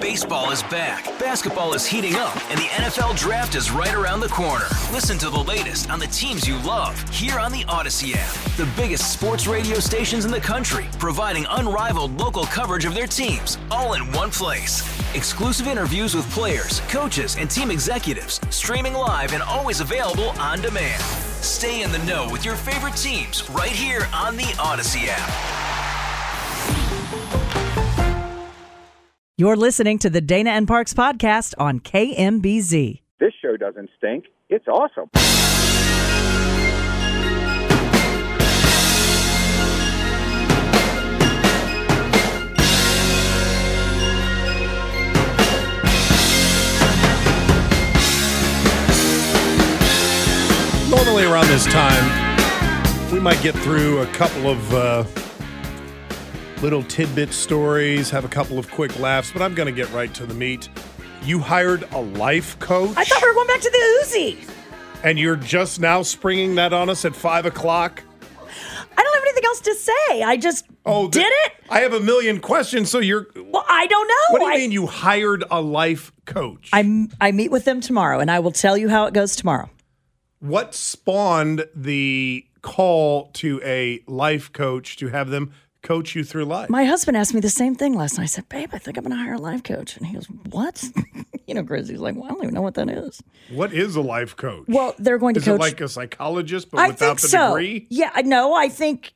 Baseball is back, basketball is heating up, and the NFL Draft is right around the corner. Listen to the latest on the teams you love here on the Odyssey app. The biggest sports radio stations in the country, providing unrivaled local coverage of their teams, all in one place. Exclusive interviews with players, coaches, and team executives, streaming live and always available on demand. Stay in the know with your favorite teams right here on the Odyssey app. You're listening to the Dana and Parks podcast on KMBZ. This show doesn't stink. It's awesome. Normally around this time, we might get through a couple of little tidbit stories, have a couple of quick laughs, but I'm going to get right to the meat. You hired a life coach? I thought we were going back to the Uzi. And you're just now springing that on us at 5 o'clock? I don't have anything else to say. I just did it. I have a million questions, so you're... Well, I don't know. What do you mean you hired a life coach? I meet with them tomorrow, and I will tell you how it goes tomorrow. What spawned the call to a life coach to have them coach you through life? My husband asked me the same thing last night. I said, babe, I think I'm going to hire a life coach. And he goes, what? Grizzly's like, well, I don't even know what that is. What is a life coach? Well, they're going to coach. Is it like a psychologist, but I without the so. degree? Yeah, no, I think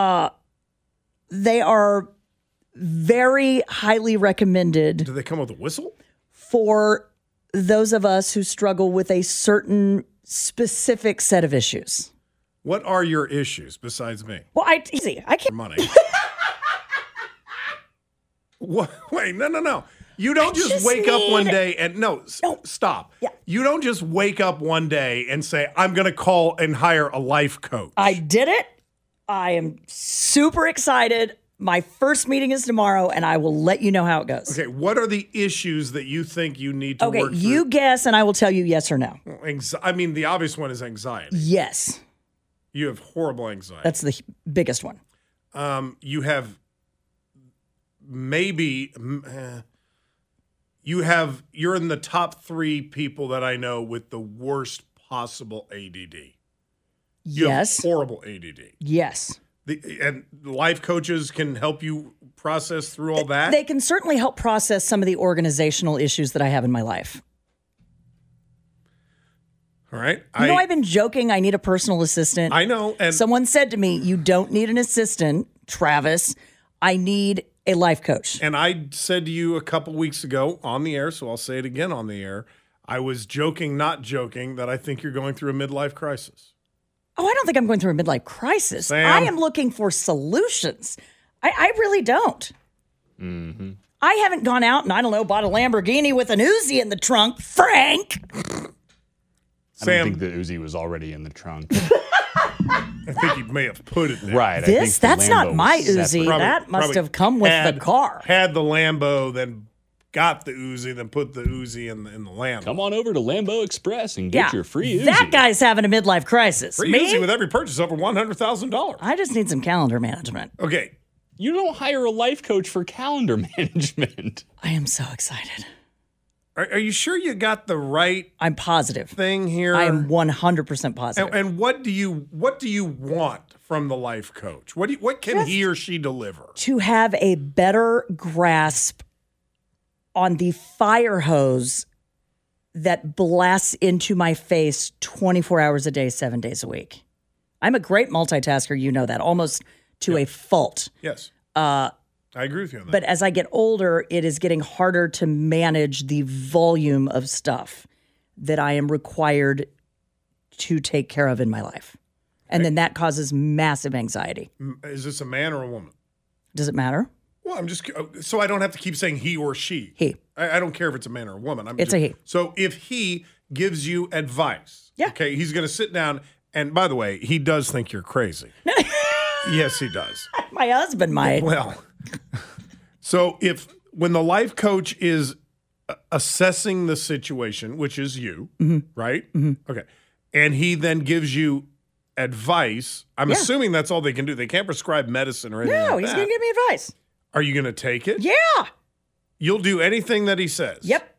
they are very highly recommended. Do they come with a whistle? For those of us who struggle with a certain specific set of issues. What are your issues besides me? Well, I can't. Money. What? Wait, no. You don't just wake up one day and stop. Yeah. You don't just wake up one day and say, I'm going to call and hire a life coach. I did it. I am super excited. My first meeting is tomorrow, and I will let you know how it goes. Okay, what are the issues that you think you need to work through? Okay, you guess, and I will tell you yes or no. The obvious one is anxiety. Yes. You have horrible anxiety. That's the biggest one. You have you're in the top 3 people that I know with the worst possible ADD. You have horrible ADD. Yes. And life coaches can help you process through all that? They can certainly help process some of the organizational issues that I have in my life. All right. I've been joking. I need a personal assistant. I know. And someone said to me, you don't need an assistant, Travis. I need a life coach. And I said to you a couple weeks ago on the air, so I'll say it again on the air, I was joking, not joking, that I think you're going through a midlife crisis. Oh, I don't think I'm going through a midlife crisis. Sam. I am looking for solutions. I really don't. Mm-hmm. I haven't gone out and, bought a Lamborghini with an Uzi in the trunk. Frank! I don't think the Uzi was already in the trunk. I think he may have put it there. Right. That's not my Uzi. That must have come with the car. Had the Lambo, then got the Uzi, then put the Uzi in the Lambo. Come on over to Lambo Express and get your free Uzi. That guy's having a midlife crisis. Free Uzi with every purchase over $100,000. I just need some calendar management. Okay. You don't hire a life coach for calendar management. I am so excited. Are you sure you got the right I'm positive thing here? I am 100% positive. And what do you want from the life coach? What can he or she deliver? To have a better grasp on the fire hose that blasts into my face 24 hours a day, 7 days a week. I'm a great multitasker, you know that, almost to a fault. Yes. I agree with you on that. But as I get older, it is getting harder to manage the volume of stuff that I am required to take care of in my life. And then that causes massive anxiety. Is this a man or a woman? Does it matter? Well, I'm just so I don't have to keep saying he or she. He. I don't care if it's a man or a woman. It's a he. So if he gives you advice, yeah. Okay, he's going to sit down. And by the way, he does think you're crazy. Yes, he does. My husband might. Well, so when the life coach is assessing the situation, which is you, right? Mm-hmm. Okay. And he then gives you advice. I'm assuming that's all they can do. They can't prescribe medicine or anything like that. No, he's going to give me advice. Are you going to take it? Yeah. You'll do anything that he says. Yep.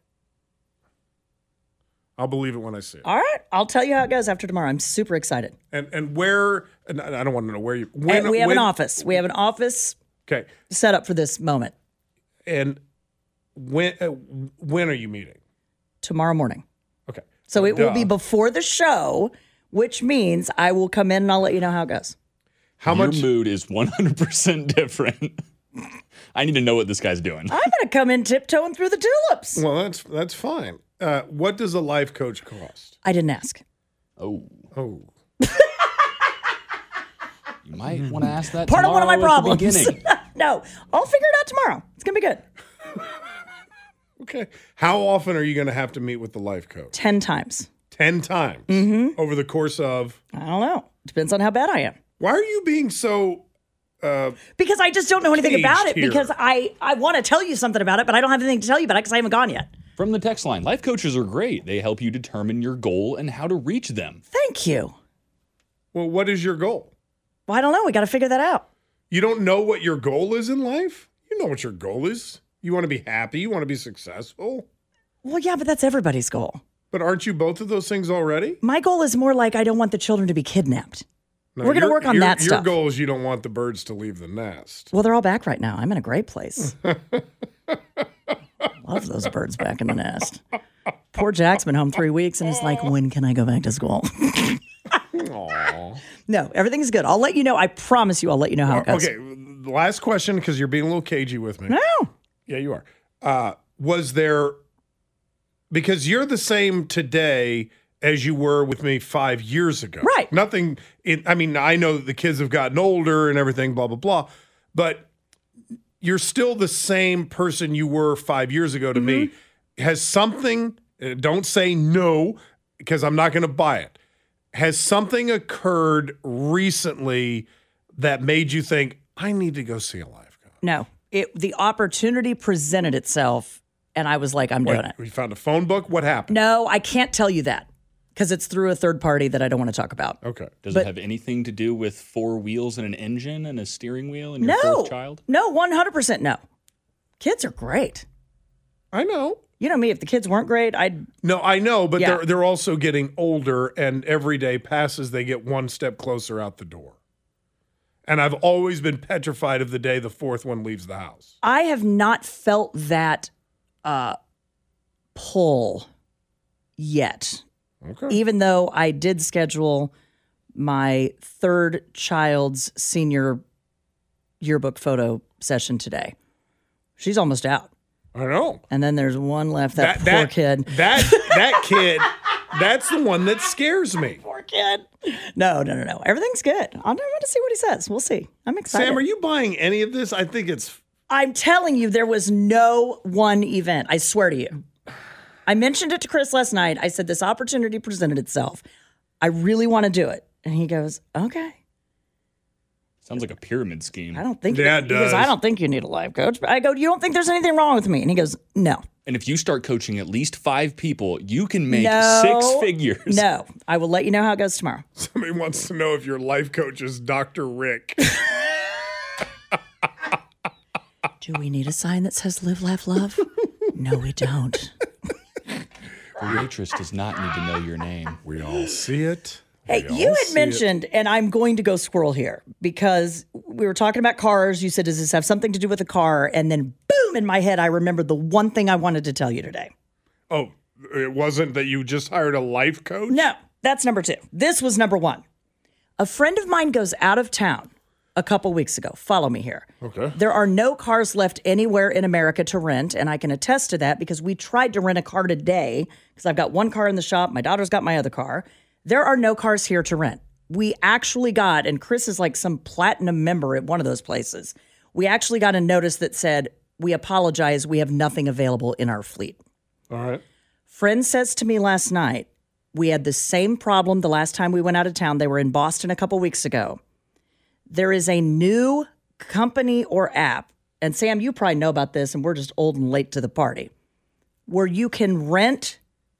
I'll believe it when I see it. All right. I'll tell you how it goes after tomorrow. I'm super excited. And where? And I don't want to know where you. And we have an office. We have an office. Okay. Set up for this moment. And when are you meeting? Tomorrow morning. Okay. So it will be before the show, which means I will come in and I'll let you know how it goes. Your mood is 100% different. I need to know what this guy's doing. I'm going to come in tiptoeing through the tulips. Well, that's fine. What does a life coach cost? I didn't ask. Oh. You might want to ask that Part of one of my problems. Beginning. No, I'll figure it out tomorrow. It's going to be good. Okay. How often are you going to have to meet with the life coach? 10 times. 10 times over the course of? I don't know. Depends on how bad I am. Why are you being so... because I just don't know anything about it. here. Because I want to tell you something about it, but I don't have anything to tell you about it because I haven't gone yet. From the text line, life coaches are great. They help you determine your goal and how to reach them. Thank you. Well, what is your goal? Well, I don't know. We got to figure that out. You don't know what your goal is in life? You know what your goal is. You want to be happy. You want to be successful. Well, yeah, but that's everybody's goal. But aren't you both of those things already? My goal is more like I don't want the children to be kidnapped. No, We're going to work on that stuff. Your goal is you don't want the birds to leave the nest. Well, they're all back right now. I'm in a great place. Love those birds back in the nest. Poor Jack's been home 3 weeks and is like, when can I go back to school? Aww. No, everything's good. I'll let you know. I promise you I'll let you know how it goes. Okay, the last question, because you're being a little cagey with me. No. Yeah, you are. Was there, because you're the same today as you were with me 5 years ago. Right. Nothing, I mean, I know that the kids have gotten older and everything, blah, blah, blah. But you're still the same person you were 5 years ago to me. Has something, don't say no, because I'm not going to buy it. Has something occurred recently that made you think, I need to go see a life coach? No. The opportunity presented itself, and I was like, I'm doing it. We found a phone book? What happened? No, I can't tell you that because it's through a third party that I don't want to talk about. Okay. Does it have anything to do with 4 wheels and an engine and a steering wheel and your No. fourth child? No, 100% no. Kids are great. I know. You know me, if the kids weren't great, I'd... No, I know, but Yeah. they're also getting older, and every day passes, they get one step closer out the door. And I've always been petrified of the day the fourth one leaves the house. I have not felt that pull yet. Okay. Even though I did schedule my third child's senior yearbook photo session today. She's almost out. I know. And then there's one left, that poor kid. That kid, that's the one that scares me. Poor kid. No. Everything's good. I'm going to see what he says. We'll see. I'm excited. Sam, are you buying any of this? I think it's... I'm telling you, there was no one event. I swear to you. I mentioned it to Chris last night. I said, this opportunity presented itself. I really want to do it. And he goes, okay. Sounds like a pyramid scheme. I don't think Yeah, it he goes, does. I don't think you need a life coach. But I go, you don't think there's anything wrong with me? And he goes, no. And if you start coaching at least 5 people, you can make No. 6 figures. No. I will let you know how it goes tomorrow. Somebody wants to know if your life coach is Dr. Rick. Do we need a sign that says live, laugh, love? No, we don't. The waitress does not need to know your name. We all see it. Hey, you had mentioned, and I'm going to go squirrel here because we were talking about cars. You said, does this have something to do with a car? And then boom, in my head, I remembered the one thing I wanted to tell you today. Oh, it wasn't that you just hired a life coach? No, that's number 2. This was number 1. A friend of mine goes out of town a couple weeks ago. Follow me here. Okay. There are no cars left anywhere in America to rent, and I can attest to that because we tried to rent a car today because I've got one car in the shop. My daughter's got my other car. There are no cars here to rent. We actually got, and Chris is like some platinum member at one of those places. We actually got a notice that said, we apologize, we have nothing available in our fleet. All right. Friend says to me last night, we had the same problem the last time we went out of town. They were in Boston a couple weeks ago. There is a new company or app, and Sam, you probably know about this, and we're just old and late to the party, where you can rent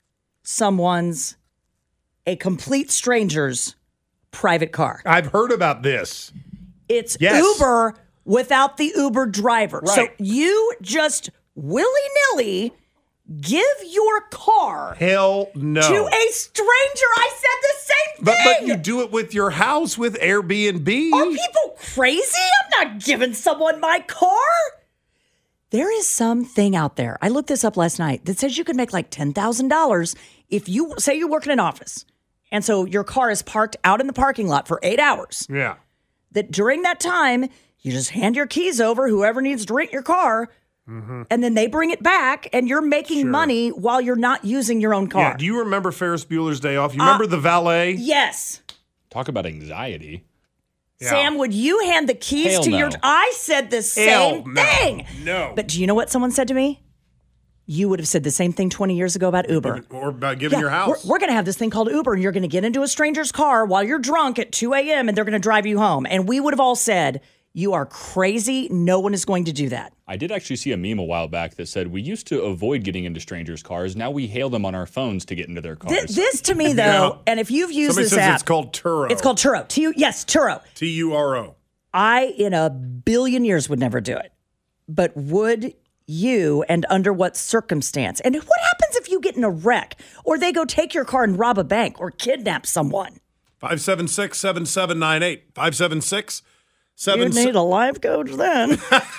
a complete stranger's private car. I've heard about this. It's Yes. Uber without the Uber driver. So Right. you just willy-nilly give your car Hell no. to a stranger? I said the same thing. But you do it with your house with Airbnb. Are people crazy? I'm not giving someone my car. There is something out there. I looked this up last night that says you could make like $10,000 if you say you work in an office. And so your car is parked out in the parking lot for 8 hours. Yeah. That during that time, you just hand your keys over, whoever needs to rent your car, and then they bring it back, and you're making money while you're not using your own car. Yeah. Do you remember Ferris Bueller's Day Off? You remember the valet? Yes. Talk about anxiety. Yeah. Sam, would you hand the keys Hell to no. your... I said the Hell same no. thing. No. But do you know what someone said to me? You would have said the same thing 20 years ago about Uber. Or about giving your house. We're going to have this thing called Uber, and you're going to get into a stranger's car while you're drunk at 2 a.m., and they're going to drive you home. And we would have all said, you are crazy. No one is going to do that. I did actually see a meme a while back that said we used to avoid getting into strangers' cars. Now we hail them on our phones to get into their cars. This to me, though, Yeah. and if you've used Somebody this says app. it's called Turo. It's called Turo. Yes, Turo. Turo. I, in a billion years, would never do it. But would you, and under what circumstance? And what happens if you get in a wreck, or they go take your car and rob a bank, or kidnap someone? 576-7798. 576 You need a life coach then.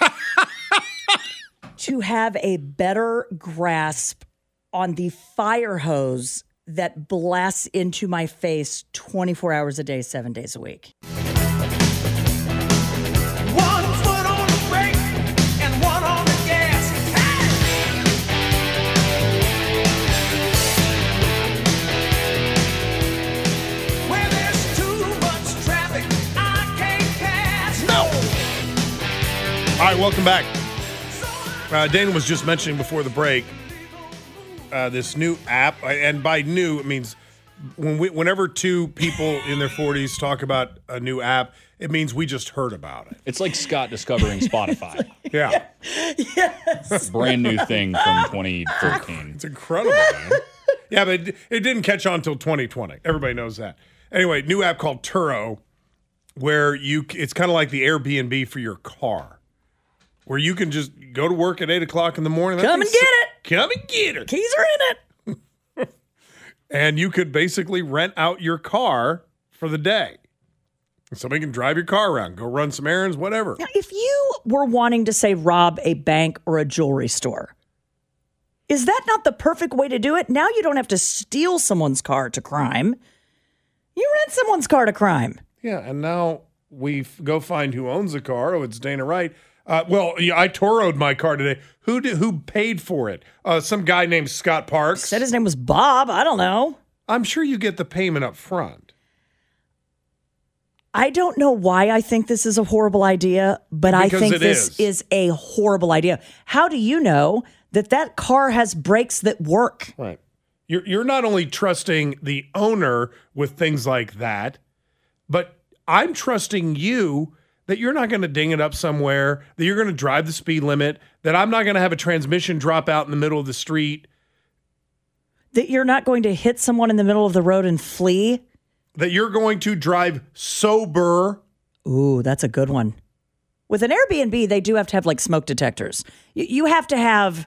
To have a better grasp on the fire hose that blasts into my face 24 hours a day, 7 days a week. 1 foot on the brake and 1 on the gas. Where there's too much traffic, I can't pass. No. All right, welcome back. Dana was just mentioning before the break this new app, and by new it means whenever two people in their 40s talk about a new app, it means we just heard about it. It's like Scott discovering Spotify. Yeah, Yes. Brand new thing from 2013. it's incredible, man. Yeah, but it didn't catch on until 2020. Everybody knows that. Anyway, new app called Turo, where it's kind of like the Airbnb for your car, where you can just go to work at 8 o'clock in the morning. Come and get it. Come and get it. Keys are in it. And you could basically rent out your car for the day. Somebody can drive your car around, go run some errands, whatever. Now, if you were wanting to, say, rob a bank or a jewelry store, is that not the perfect way to do it? Now you don't have to steal someone's car to crime. You rent someone's car to crime. Yeah, and now we go find who owns the car. Oh, it's Dana Wright. Well, yeah, I Toro'd my car today. Who paid for it? Some guy named Scott Parks. Said his name was Bob. I don't know. I'm sure you get the payment up front. I don't know why I think this is a horrible idea, but I Because think it this is a horrible idea. How do you know that car has brakes that work? Right. You're not only trusting the owner with things like that, but I'm trusting you that you're not going to ding it up somewhere, that you're going to drive the speed limit, that I'm not going to have a transmission drop out in the middle of the street, That you're not going to hit someone in the middle of the road and flee? that you're going to drive sober. Ooh, that's a good one. With an Airbnb, they do have to have like smoke detectors. You have to have,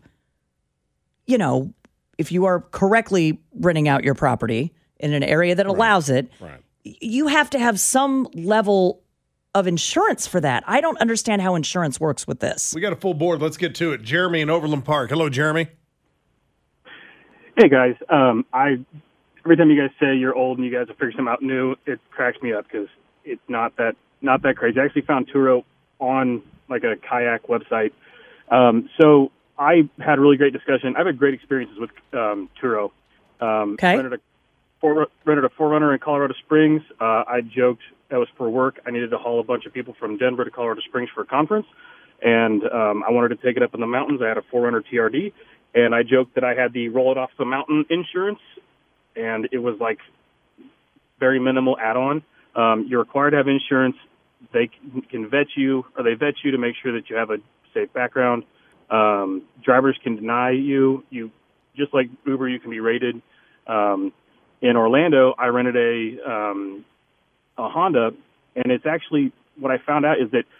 if you are correctly renting out your property in an area that allows it, Right. you have to have some level of insurance for that. I don't understand how insurance works with this. We got a full board. Let's get to it. Jeremy in Overland Park. Hello, Jeremy. Hey guys, every time you guys say you're old and you guys have figured something out new, it cracks me up because it's not that crazy. I actually found Turo on like a kayak website. So I had a really great discussion. I've had great experiences with Turo. Okay. Rented a 4Runner in Colorado Springs. I joked that was for work. I needed to haul a bunch of people from Denver to Colorado Springs for a conference, and I wanted to take it up in the mountains. I had a 4Runner TRD, and I joked that I had the roll it off the mountain insurance, and it was like very minimal add-on. You're required to have insurance. They can vet you, or they vet you to make sure that you have a safe background. Drivers can deny you. You just like Uber, you can be rated. In Orlando, I rented a Honda, and it's actually what I found out is that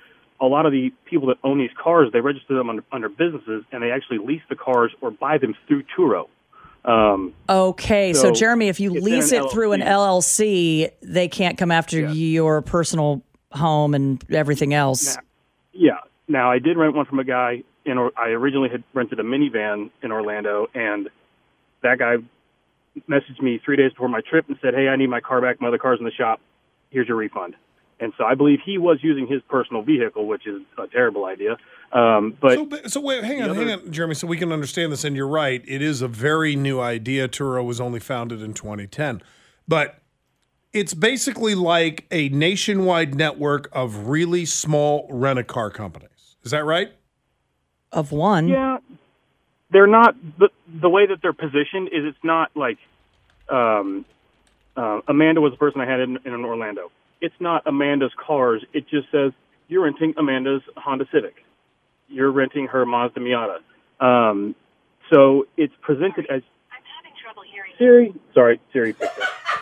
a lot of the people that own these cars, they register them under businesses, and they actually lease the cars or buy them through Turo. Okay, so Jeremy, if you it's lease in an it through an LLC, they can't come after your personal home and everything else. Now, I did rent one from a guy. I originally had rented a minivan in Orlando, and that guy messaged me 3 days before my trip and said, "Hey, I need my car back. My other car's in the shop. Here's your refund." And so I believe he was using his personal vehicle, which is a terrible idea. So wait, hang on, Jeremy, so we can understand this. And you're right, it is a very new idea. Turo was only founded in 2010. But it's basically like a nationwide network of really small rent-a-car companies. Is that right? Of one? Yeah. They're not, the way that they're positioned is it's not like Amanda was the person I had in Orlando. It's not Amanda's cars. It just says, you're renting Amanda's Honda Civic. You're renting her Mazda Miata. So it's presented as... I'm having trouble hearing Siri. Sorry, Siri picked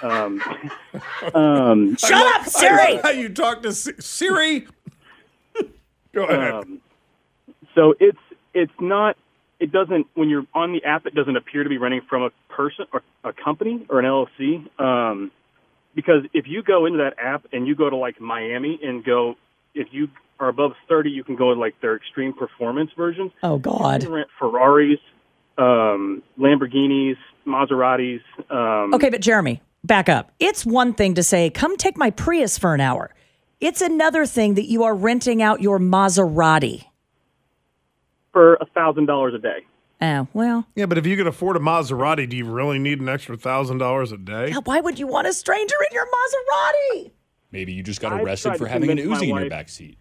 up. Shut up, Siri! How you talk to Siri? Go ahead. So it's not... It doesn't, when you're on the app, it doesn't appear to be renting from a person or a company or an LLC. Because if you go into that app and you go to like Miami and go, if you are above 30, you can go to like their extreme performance versions. Oh, God. You can rent Ferraris, Lamborghinis, Maseratis. Okay, but Jeremy, back up. It's one thing to say, come take my Prius for an hour. It's another thing that you are renting out your Maserati. For $1,000 a day. Oh, well. Yeah, but if you can afford a Maserati, do you really need an extra $1,000 a day? Yeah, why would you want a stranger in your Maserati? Maybe you just got arrested for having an Uzi in your backseat.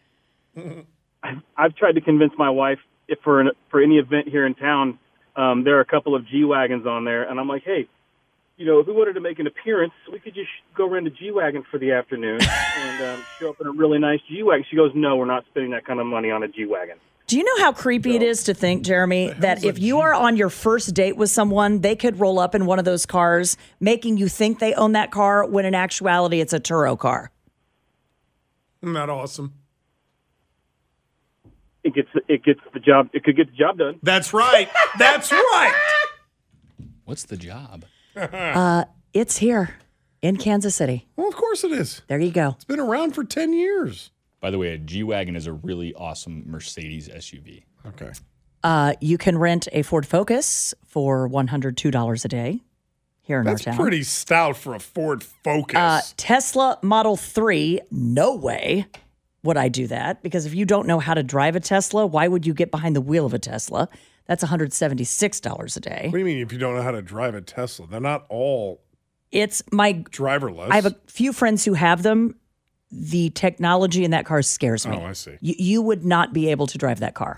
I've tried to convince my wife if for any event here in town, there are a couple of G-Wagons on there, and I'm like, hey, if we wanted to make an appearance, we could just go rent a G-Wagon for the afternoon and show up in a really nice G-Wagon. She goes, no, we're not spending that kind of money on a G-Wagon. Do you know how creepy it is to think, Jeremy, that if you are on your first date with someone, they could roll up in one of those cars, making you think they own that car, when in actuality it's a Turo car? Isn't that awesome? It gets the job. It could get the job done. That's right. That's right. What's the job? It's here in Kansas City. Well, of course it is. There you go. It's been around for 10 years. By the way, a G-Wagon is a really awesome Mercedes SUV. Okay. You can rent a Ford Focus for $102 a day here in our town. That's pretty stout for a Ford Focus. Tesla Model 3, no way would I do that. Because if you don't know how to drive a Tesla, why would you get behind the wheel of a Tesla? That's $176 a day. What do you mean if you don't know how to drive a Tesla? They're not all It's my driverless. I have a few friends who have them. The technology in that car scares me. Oh, I see. You would not be able to drive that car.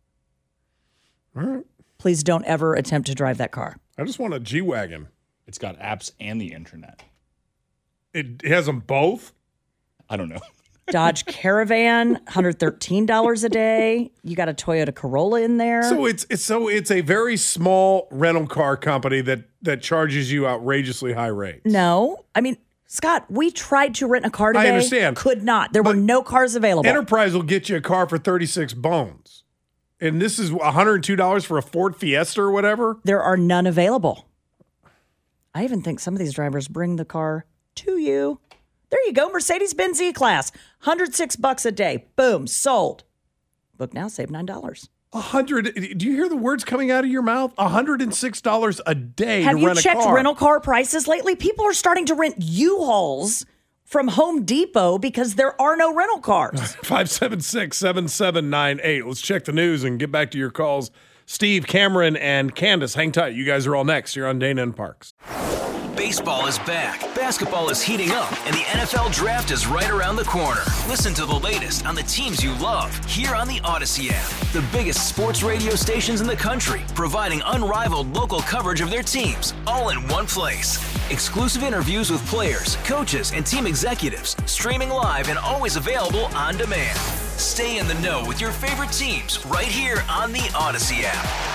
All right. Please don't ever attempt to drive that car. I just want a G-Wagon. It's got apps and the internet. It has them both? I don't know. Dodge Caravan, $113 a day. You got a Toyota Corolla in there. So it's a very small rental car company that charges you outrageously high rates. No. I mean, Scott, we tried to rent a car today. I understand. Could not. There were no cars available. Enterprise will get you a car for 36 bones. And this is $102 for a Ford Fiesta or whatever? There are none available. I even think some of these drivers bring the car to you. There you go, Mercedes-Benz E-Class, $106 a day. Boom, sold. Book now, save $9. Do you hear the words coming out of your mouth? $106 a day Have to you rent a checked car. rental car prices lately? People are starting to rent U-Hauls from Home Depot because there are no rental cars. 576-7798. Let's check the news and get back to your calls. Steve, Cameron, and Candace, hang tight. You guys are all next. You're on Dana and Parks. Baseball is back, basketball is heating up, and the NFL Draft is right around the corner. Listen to the latest on the teams you love here on the Odyssey app. The biggest sports radio stations in the country, providing unrivaled local coverage of their teams, all in one place. Exclusive interviews with players, coaches, and team executives, streaming live and always available on demand. Stay in the know with your favorite teams right here on the Odyssey app.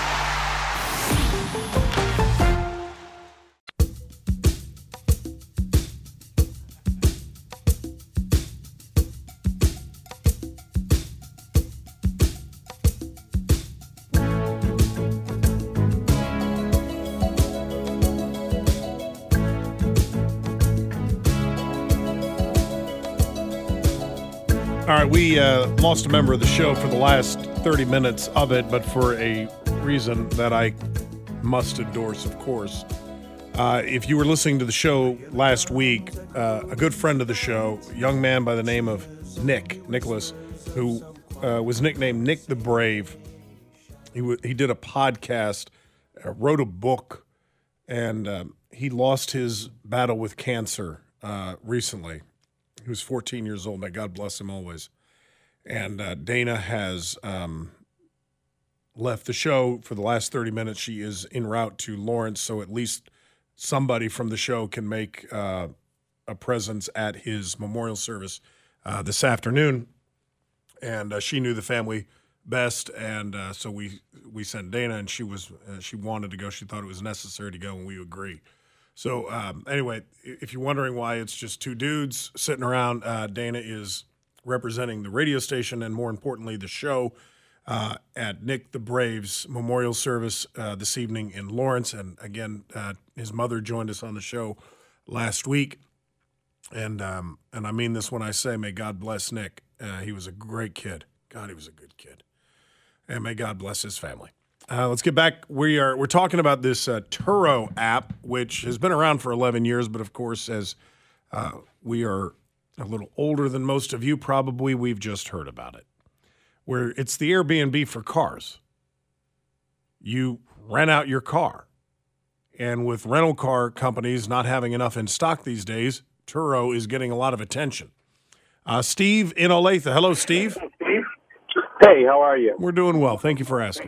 All right, we lost a member of the show for the last 30 minutes of it, but for a reason that I must endorse, of course. If you were listening to the show last week, a good friend of the show, a young man by the name of Nicholas, who was nicknamed Nick the Brave, he did a podcast, wrote a book, and he lost his battle with cancer recently. He was 14 years old. May God bless him always. And Dana has left the show for the last 30 minutes. She is en route to Lawrence, so at least somebody from the show can make a presence at his memorial service this afternoon. And she knew the family best, and so we sent Dana, and she wanted to go. She thought it was necessary to go, and we agree. So anyway, if you're wondering why it's just two dudes sitting around, Dana is representing the radio station and, more importantly, the show at Nick the Brave's memorial service this evening in Lawrence. And again, his mother joined us on the show last week. And I mean this when I say, may God bless Nick. He was a great kid. God, he was a good kid. And may God bless his family. Let's get back. We're talking about this Turo app, which has been around for 11 years, but of course, as we are a little older than most of you, probably we've just heard about it. Where it's the Airbnb for cars. You rent out your car, and with rental car companies not having enough in stock these days, Turo is getting a lot of attention. Steve in Olathe. Hello, Steve. Hey, how are you? We're doing well. Thank you for asking.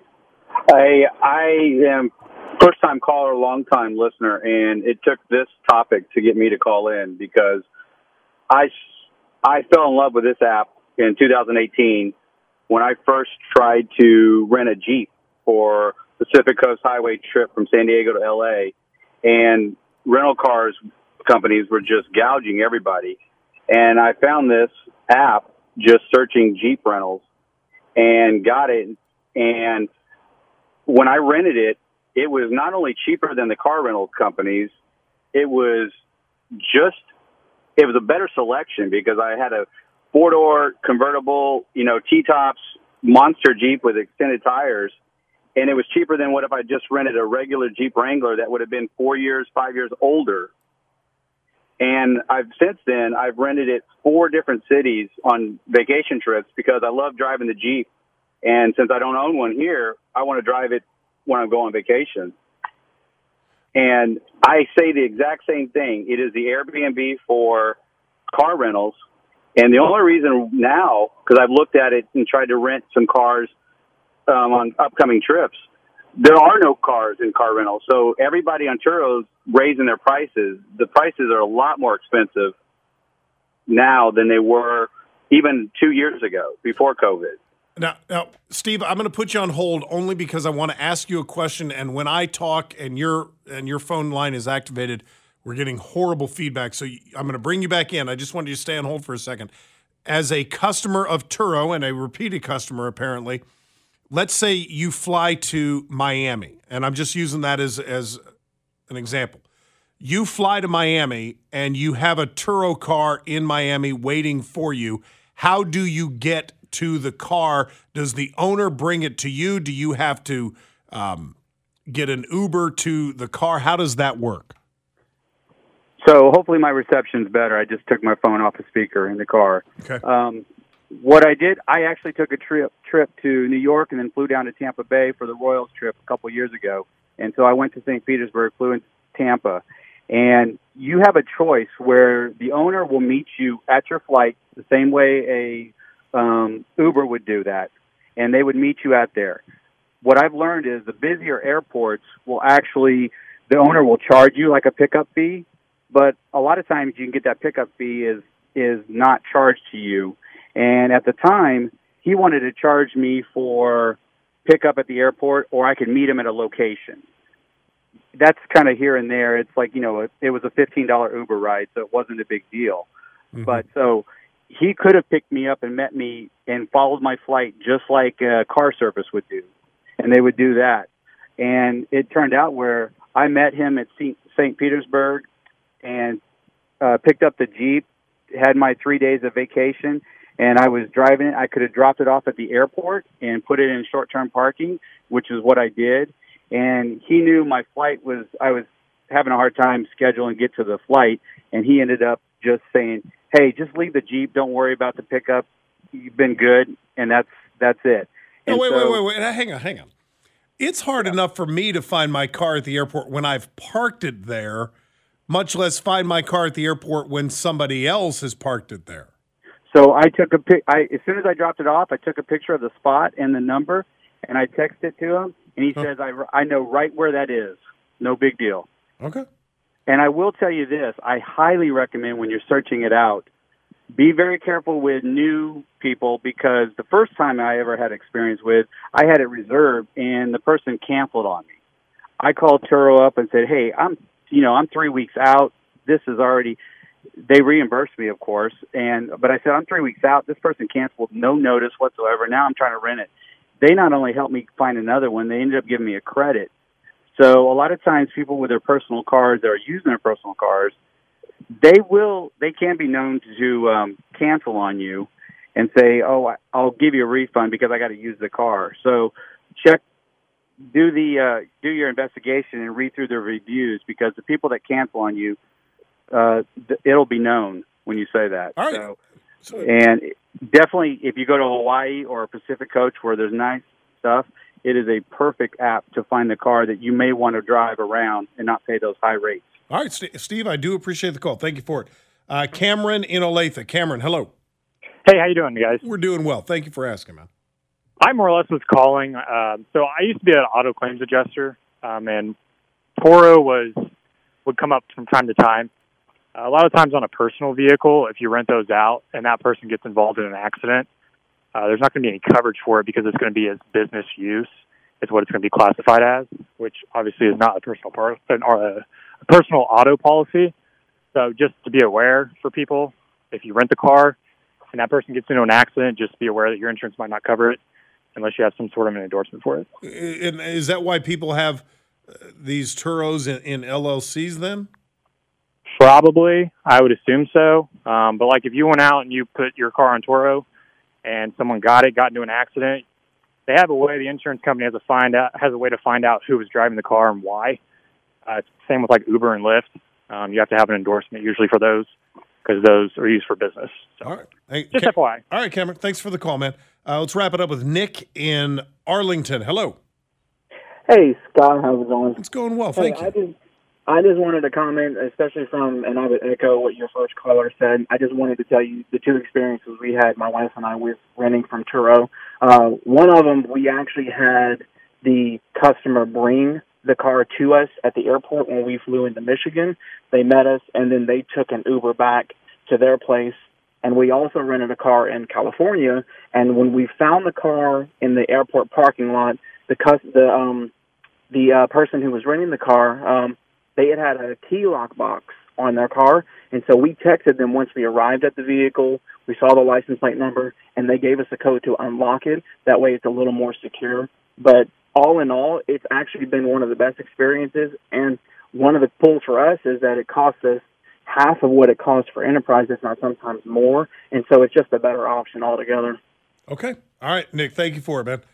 I am first-time caller, long-time listener, and it took this topic to get me to call in because I fell in love with this app in 2018 when I first tried to rent a Jeep for Pacific Coast Highway trip from San Diego to L.A., and rental cars companies were just gouging everybody. And I found this app just searching Jeep rentals and got it. And when I rented it, it was not only cheaper than the car rental companies, it was a better selection because I had a four-door convertible, T-tops monster Jeep with extended tires, and it was cheaper than what if I just rented a regular Jeep Wrangler that would have been 5 years older. And since then, I've rented it 4 different cities on vacation trips because I love driving the Jeep. And since I don't own one here, I want to drive it when I'm going on vacation. And I say the exact same thing. It is the Airbnb for car rentals. And the only reason now, because I've looked at it and tried to rent some cars on upcoming trips, there are no cars in car rentals. So everybody on Turo's raising their prices. The prices are a lot more expensive now than they were even 2 years ago, before COVID. Now, Steve, I'm going to put you on hold only because I want to ask you a question. And when I talk and your phone line is activated, we're getting horrible feedback. So I'm going to bring you back in. I just wanted you to stay on hold for a second. As a customer of Turo and a repeated customer, apparently, let's say you fly to Miami, and I'm just using that as an example. You fly to Miami and you have a Turo car in Miami waiting for you. How do you get to the car? Does the owner bring it to you? Do you have to get an Uber to the car? How does that work? So hopefully my reception's better. I just took my phone off the speaker in the car. Okay. What I did, I actually took a trip to New York and then flew down to Tampa Bay for the Royals trip a couple years ago. And so I went to St. Petersburg, flew into Tampa. And you have a choice where the owner will meet you at your flight the same way a Uber would do that. And they would meet you out there. What I've learned is the busier airports will actually, the owner will charge you like a pickup fee. But a lot of times you can get that pickup fee is not charged to you. And at the time, he wanted to charge me for pickup at the airport, or I could meet him at a location. That's kind of here and there. It's like, it was a $15 Uber ride, so it wasn't a big deal. Mm-hmm. But so he could have picked me up and met me and followed my flight just like a car service would do. And they would do that. And it turned out where I met him at St. Petersburg and picked up the Jeep, had my 3 days of vacation, and I was driving it. I could have dropped it off at the airport and put it in short-term parking, which is what I did. And he knew my flight was, I was having a hard time scheduling get to the flight, and he ended up just saying, hey, just leave the Jeep. Don't worry about the pickup. You've been good, and that's it. No, And wait. so- Hang on. It's hard enough for me to find my car at the airport when I've parked it there, much less find my car at the airport when somebody else has parked it there. So I took a as soon as I dropped it off, I took a picture of the spot and the number, and I texted it to him, and he says, I know right where that is. No big deal. Okay. And I will tell you this, I highly recommend when you're searching it out, be very careful with new people, because the first time I ever had experience with, I had it reserved and the person canceled on me. I called Turo up and said, hey, I'm 3 weeks out. This is already, they reimbursed me, of course. But I said, I'm 3 weeks out. This person canceled, no notice whatsoever. Now I'm trying to rent it. They not only helped me find another one, they ended up giving me a credit. So a lot of times people with their personal cars that are using their personal cars, they can be known to cancel on you and say, oh, I'll give you a refund because I got to use the car. So do your investigation and read through the reviews, because the people that cancel on you, it'll be known when you say that. All right. So, and definitely, if you go to Hawaii or a Pacific Coach where there's nice stuff, it is a perfect app to find the car that you may want to drive around and not pay those high rates. All right, Steve, I do appreciate the call. Thank you for it. Cameron in Olathe. Cameron, hello. Hey, how you doing, guys? We're doing well. Thank you for asking, man. I more or less was calling. So I used to be an auto claims adjuster, and Toro would come up from time to time. A lot of times on a personal vehicle, if you rent those out and that person gets involved in an accident, there's not going to be any coverage for it because it's going to be as business use. It's what it's going to be classified as, which obviously is not a personal auto policy. So just to be aware for people, if you rent the car and that person gets into an accident, just be aware that your insurance might not cover it unless you have some sort of an endorsement for it. And is that why people have these Turos in LLCs then? Probably. I would assume so. But like if you went out and you put your car on Turo and someone got into an accident, they have a way, the insurance company has a way to find out who was driving the car and why. It's the same with like Uber and Lyft. You have to have an endorsement usually for those because those are used for business. So, all right. Hey, just FYI. All right, Cameron. Thanks for the call, man. Let's wrap it up with Nick in Arlington. Hello. Hey, Scott. How's it going? It's going well. Thank you. I just wanted to comment, especially and I would echo what your first caller said. I just wanted to tell you the two experiences we had, my wife and I, with renting from Turo. One of them, we actually had the customer bring the car to us at the airport when we flew into Michigan. They met us, and then they took an Uber back to their place. And we also rented a car in California. And when we found the car in the airport parking lot, the person who was renting the car, they had a key lock box on their car. And so we texted them once we arrived at the vehicle. We saw the license plate number, and they gave us a code to unlock it. That way it's a little more secure. But all in all, it's actually been one of the best experiences. And one of the pulls for us is that it costs us half of what it costs for Enterprise, if not sometimes more. And so it's just a better option altogether. Okay. All right, Nick, thank you for it, man.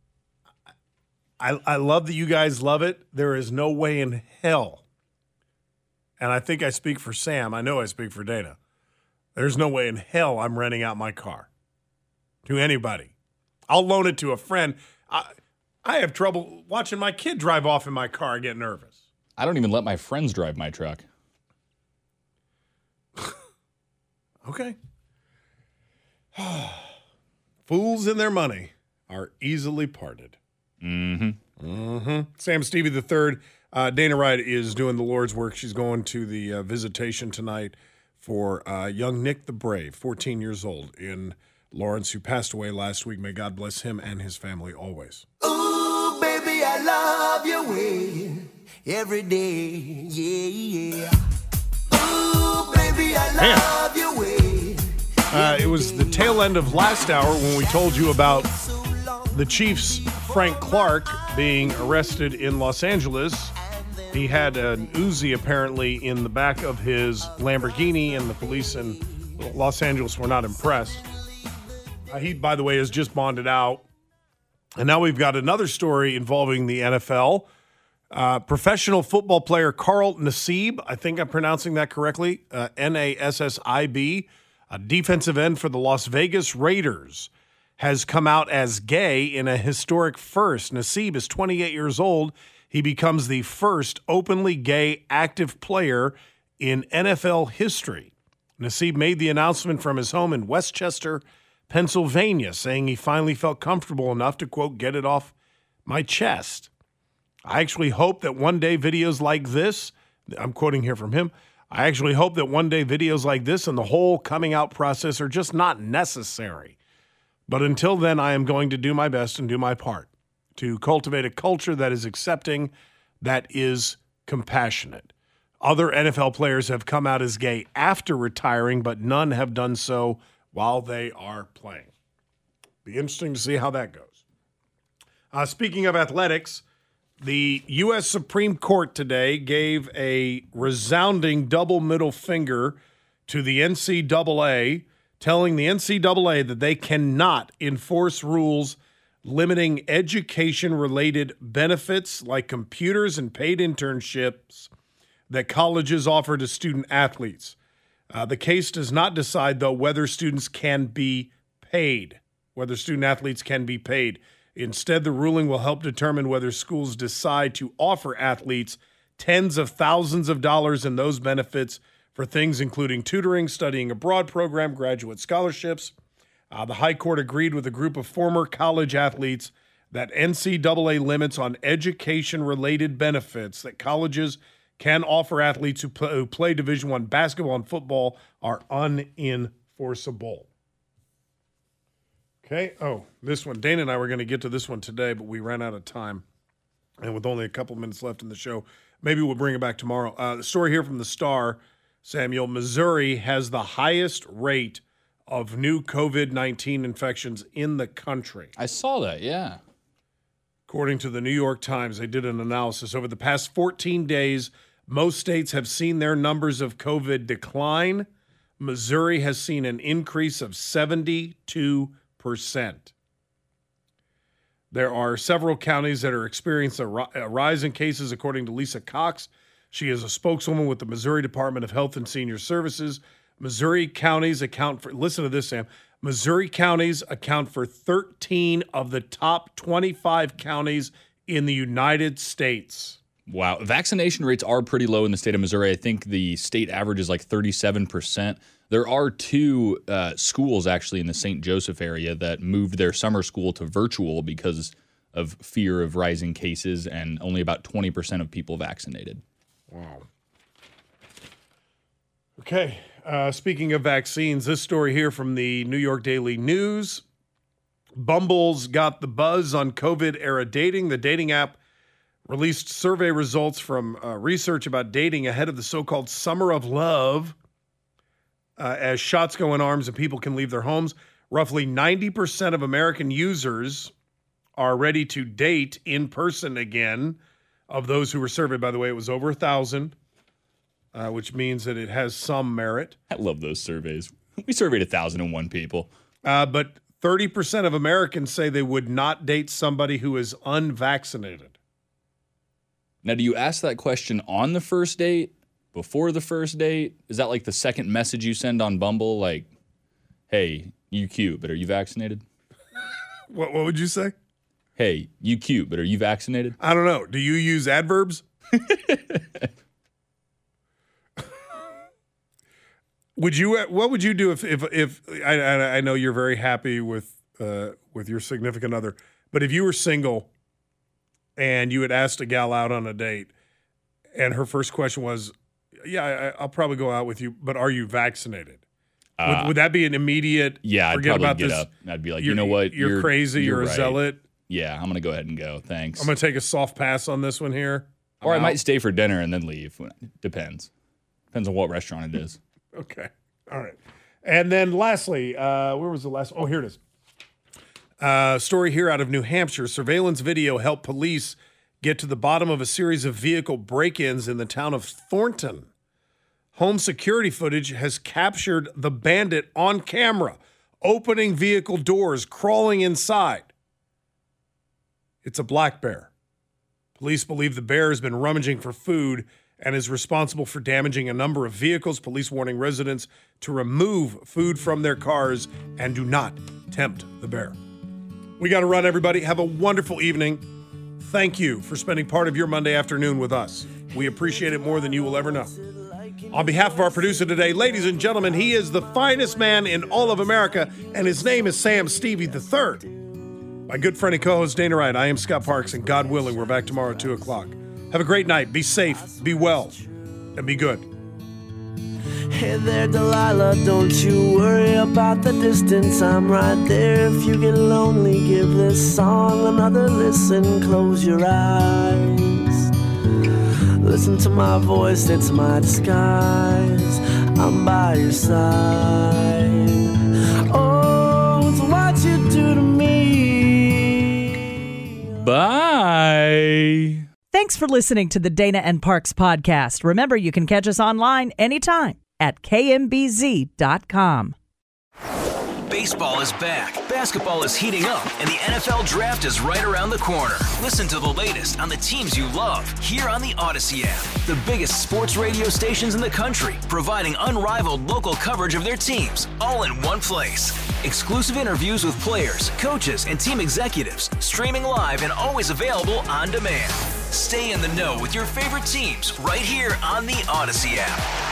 I love that you guys love it. There is no way in hell, and I think I speak for Sam, I know I speak for Dana, there's no way in hell I'm renting out my car to anybody. I'll loan it to a friend. I have trouble watching my kid drive off in my car and get nervous. I don't even let my friends drive my truck. Okay. Fools and their money are easily parted. Sam Stevie III. Dana Wright is doing the Lord's work. She's going to the visitation tonight for young Nick the Brave, 14 years old, in Lawrence, who passed away last week. May God bless him and his family always. Ooh, baby, I love your way every day. Yeah. Ooh, baby, I love your way. It was the tail end of last hour when we told you about the Chiefs' Frank Clark being arrested in Los Angeles. He had an Uzi apparently in the back of his Lamborghini, and the police in Los Angeles were not impressed. He, by the way, has just bonded out. And now we've got another story involving the NFL. Professional football player Carl Nassib, I think I'm pronouncing that correctly, Nassib, a defensive end for the Las Vegas Raiders, has come out as gay in a historic first. Nassib is 28 years old. He becomes the first openly gay active player in NFL history. Nassib made the announcement from his home in Westchester, Pennsylvania, saying he finally felt comfortable enough to, quote, get it off my chest. I actually hope that one day videos like this, I'm quoting here from him, I actually hope that one day videos like this and the whole coming out process are just not necessary. But until then, I am going to do my best and do my part to cultivate a culture that is accepting, that is compassionate. Other NFL players have come out as gay after retiring, but none have done so while they are playing. Be interesting to see how that goes. Speaking of athletics, the U.S. Supreme Court today gave a resounding double middle finger to the NCAA, telling the NCAA that they cannot enforce rules limiting education-related benefits like computers and paid internships that colleges offer to student athletes. The case does not decide, though, whether students can be paid, whether student athletes can be paid. Instead, the ruling will help determine whether schools decide to offer athletes tens of thousands of dollars in those benefits for things including tutoring, studying abroad program, graduate scholarships. The High Court agreed with a group of former college athletes that NCAA limits on education-related benefits that colleges can offer athletes who play Division I basketball and football are unenforceable. Okay. Oh, this one. Dana and I were going to get to this one today, but we ran out of time. And with only a couple minutes left in the show, maybe we'll bring it back tomorrow. The story here from the Star, Samuel, Missouri has the highest rate of new COVID-19 infections in the country. I saw that, yeah. According to the New York Times, they did an analysis. Over the past 14 days, most states have seen their numbers of COVID decline. Missouri has seen an increase of 72%. There are several counties that are experiencing a rise in cases, according to Lisa Cox. She is a spokeswoman with the Missouri Department of Health and Senior Services. Missouri counties account for, listen to this, Sam, Missouri counties account for 13 of the top 25 counties in the United States. Wow. Vaccination rates are pretty low in the state of Missouri. I think the state average is like 37%. There are two schools actually in the St. Joseph area that moved their summer school to virtual because of fear of rising cases, and only about 20% of people vaccinated. Wow. Okay. Speaking of vaccines, this story here from the New York Daily News. Bumble's got the buzz on COVID-era dating. The dating app released survey results from research about dating ahead of the so-called Summer of Love. As shots go in arms and people can leave their homes, roughly 90% of American users are ready to date in person again. Of those who were surveyed, by the way, it was over 1,000. Which means that it has some merit. I love those surveys. We surveyed 1,001 people. But 30% of Americans say they would not date somebody who is unvaccinated. Now, do you ask that question on the first date, before the first date? Is that like the second message you send on Bumble? Like, hey, you cute, but are you vaccinated? What would you say? Hey, you cute, but are you vaccinated? I don't know. Do you use adverbs? What would you do if I know you're very happy with your significant other, but if you were single and you had asked a gal out on a date and her first question was, yeah, I'll probably go out with you, but are you vaccinated? Would that be an immediate? Yeah, I'd forget probably about get this? up. I'd be like, you know what? You're crazy. You're a right. zealot. Yeah, I'm going to go ahead and go. Thanks. I'm going to take a soft pass on this one here. Or I might stay for dinner and then leave. Depends. Depends on what restaurant it is. Okay. All right. And then lastly, where was the last? Oh, here it is. Story here out of New Hampshire. Surveillance video helped police get to the bottom of a series of vehicle break-ins in the town of Thornton. Home security footage has captured the bandit on camera, opening vehicle doors, crawling inside. It's a black bear. Police believe the bear has been rummaging for food and is responsible for damaging a number of vehicles. Police warning residents to remove food from their cars and do not tempt the bear. We got to run, everybody. Have a wonderful evening. Thank you for spending part of your Monday afternoon with us. We appreciate it more than you will ever know. On behalf of our producer today, ladies and gentlemen, he is the finest man in all of America, and his name is Sam Stevie III. My good friend and co-host Dana Wright, I am Scott Parks, and God willing, we're back tomorrow at 2 o'clock. Have a great night. Be safe, be well, and be good. Hey there, Delilah, don't you worry about the distance. I'm right there. If you get lonely, give this song another listen. Close your eyes. Listen to my voice, it's my disguise. I'm by your side. Oh, it's what you do to me. Bye. Thanks for listening to the Dana and Parks podcast. Remember, you can catch us online anytime at kmbz.com. Baseball is back, basketball is heating up, and the NFL Draft is right around the corner. Listen to the latest on the teams you love here on the Odyssey app. The biggest sports radio stations in the country, providing unrivaled local coverage of their teams, all in one place. Exclusive interviews with players, coaches, and team executives, streaming live and always available on demand. Stay in the know with your favorite teams right here on the Odyssey app.